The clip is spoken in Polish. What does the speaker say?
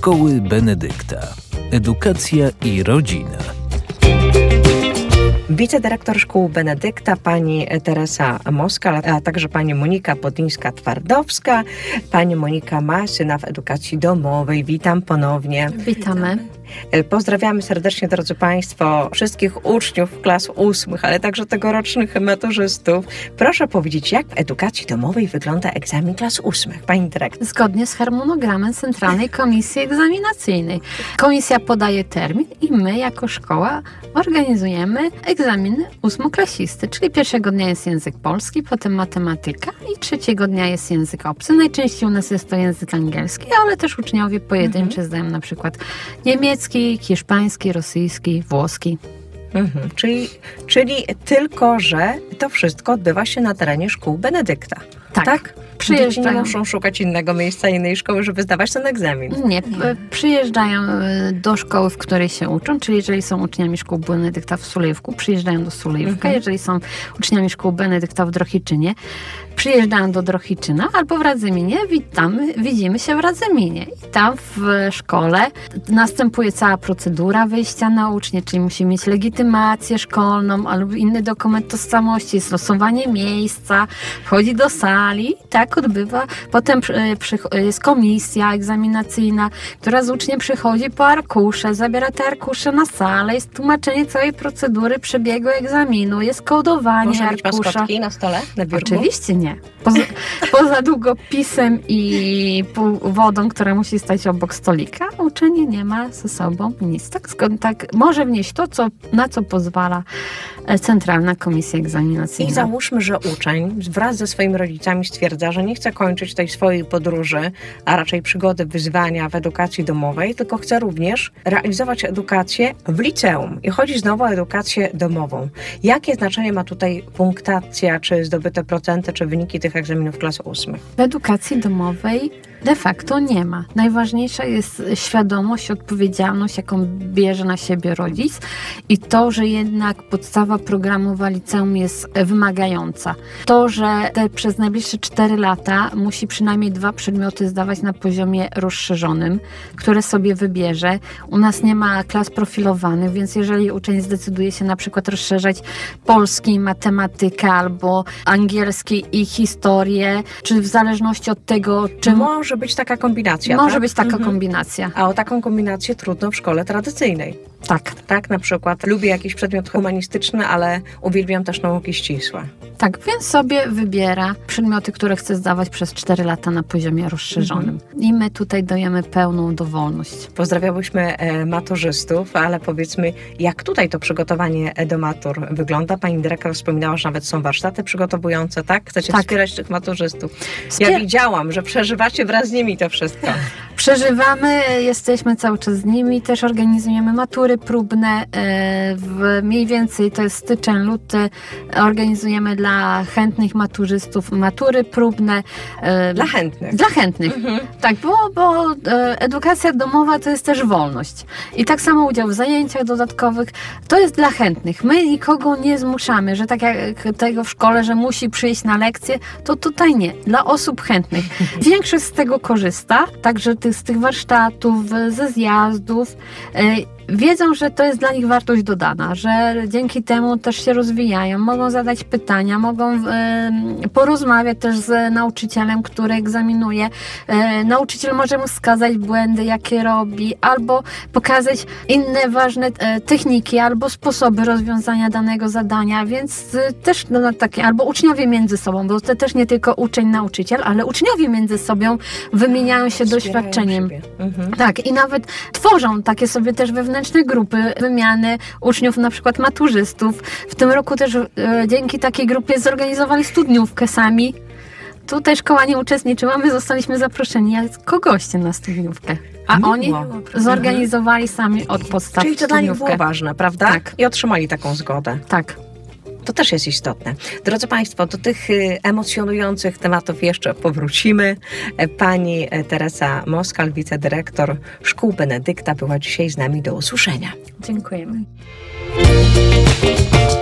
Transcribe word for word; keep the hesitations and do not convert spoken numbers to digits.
Szkoły Benedykta. Edukacja i rodzina. Wicedyrektor Szkół Benedykta, pani Teresa Moskal, a także pani Monika Podlińska-Twardowska, pani Monika Masyna w edukacji domowej. Witam ponownie. Witamy. Pozdrawiamy serdecznie, drodzy Państwo, wszystkich uczniów klas ósmych, ale także tegorocznych maturzystów. Proszę powiedzieć, jak w edukacji domowej wygląda egzamin klas ósmych, pani dyrektor? Zgodnie z harmonogramem Centralnej Komisji Egzaminacyjnej. Komisja podaje termin i my jako szkoła organizujemy egzaminy ósmoklasisty, czyli pierwszego dnia jest język polski, potem matematyka i trzeciego dnia jest język obcy. Najczęściej u nas jest to język angielski, ale też uczniowie pojedynczy mhm. zdają na przykład niemiecki, hiszpański, rosyjski, włoski. Mhm. Czyli, czyli tylko, że to wszystko odbywa się na terenie szkół Benedykta. Tak. tak? Dzieci nie muszą szukać innego miejsca, innej szkoły, żeby zdawać ten egzamin. Nie, nie. Przyjeżdżają do szkoły, w której się uczą, czyli jeżeli są uczniami szkół Benedykta w Sulejówku, przyjeżdżają do Sulejówka, mhm. jeżeli są uczniami szkół Benedykta w Drohiczynie, przyjeżdżają do Drohiczyna albo w Radzyminie, witamy, widzimy się w Radzyminie. I tam w szkole następuje cała procedura wyjścia na ucznię, czyli musi mieć legitymację szkolną albo inny dokument tożsamości, jest losowanie miejsca, wchodzi do sali i tak odbywa. Potem przy, przy, jest komisja egzaminacyjna, która z uczniem przychodzi po arkusze, zabiera te arkusze na salę, jest tłumaczenie całej procedury przebiegu egzaminu, jest kodowanie Może arkusza. Może mieć maskotki na stole, na biurku? Oczywiście nie. Poza, poza długopisem i wodą, która musi stać obok stolika, uczenie nie ma ze sobą nic. Tak, tak może wnieść to, co, na co pozwala Centralna Komisja Egzaminacyjna. I załóżmy, że uczeń wraz ze swoimi rodzicami stwierdza, że nie chce kończyć tej swojej podróży, a raczej przygody, wyzwania w edukacji domowej, tylko chce również realizować edukację w liceum. I chodzi znowu o edukację domową. Jakie znaczenie ma tutaj punktacja, czy zdobyte procenty, czy wyniki tych egzaminów klas ósmych? W edukacji domowej de facto nie ma. Najważniejsza jest świadomość, odpowiedzialność, jaką bierze na siebie rodzic i to, że jednak podstawa programowa liceum jest wymagająca. To, że te przez najbliższe cztery lata musi przynajmniej dwa przedmioty zdawać na poziomie rozszerzonym, które sobie wybierze. U nas nie ma klas profilowanych, więc jeżeli uczeń zdecyduje się na przykład rozszerzać polski, matematykę albo angielski i historię, czy w zależności od tego, czym... Może być taka kombinacja, Może tak? być taka mhm. kombinacja. A o taką kombinację trudno w szkole tradycyjnej. Tak. Tak, na przykład lubię jakiś przedmiot humanistyczny, ale uwielbiam też nauki ścisłe. Tak, więc sobie wybiera przedmioty, które chce zdawać przez cztery lata na poziomie rozszerzonym. Mhm. I my tutaj dajemy pełną dowolność. Pozdrawiałyśmy e, maturzystów, ale powiedzmy, jak tutaj to przygotowanie do matur wygląda? Pani dyrektor wspominała, że nawet są warsztaty przygotowujące, tak? Chcecie tak. wspierać tych maturzystów. Wspier- ja widziałam, że przeżywacie wraz z nimi to wszystko. Przeżywamy, jesteśmy cały czas z nimi, też organizujemy matury próbne. W mniej więcej to jest styczeń, luty. Organizujemy dla chętnych maturzystów matury próbne. Dla chętnych. Dla chętnych, mhm. tak, bo, bo edukacja domowa to jest też wolność. I tak samo udział w zajęciach dodatkowych to jest dla chętnych. My nikogo nie zmuszamy, że tak jak tego w szkole, że musi przyjść na lekcję, to tutaj nie. Dla osób chętnych. Większość z tego korzysta, także z tych warsztatów, ze zjazdów. Wiedzą, że to jest dla nich wartość dodana, że dzięki temu też się rozwijają, mogą zadać pytania, mogą y, porozmawiać też z nauczycielem, który egzaminuje. Y, nauczyciel może mu wskazać błędy, jakie robi, albo pokazać inne ważne y, techniki, albo sposoby rozwiązania danego zadania, więc y, też no, takie, albo uczniowie między sobą, bo to też nie tylko uczeń, nauczyciel, ale uczniowie między sobą wymieniają się doświadczeniem. Mhm. Tak, i nawet tworzą takie sobie też wewnętrzne grupy wymiany uczniów, na przykład maturzystów. W tym roku też e, dzięki takiej grupie zorganizowali studniówkę sami. Tutaj szkoła nie uczestniczyła, my zostaliśmy zaproszeni jako goście na studniówkę. A Miło. oni zorganizowali sami od podstaw Czyli to studniówkę. dla nich było ważne, prawda? Tak. I otrzymali taką zgodę. Tak. To też jest istotne. Drodzy Państwo, do tych emocjonujących tematów jeszcze powrócimy. Pani Teresa Moskal, wicedyrektor Szkół Benedykta, była dzisiaj z nami. Do usłyszenia. Dziękujemy.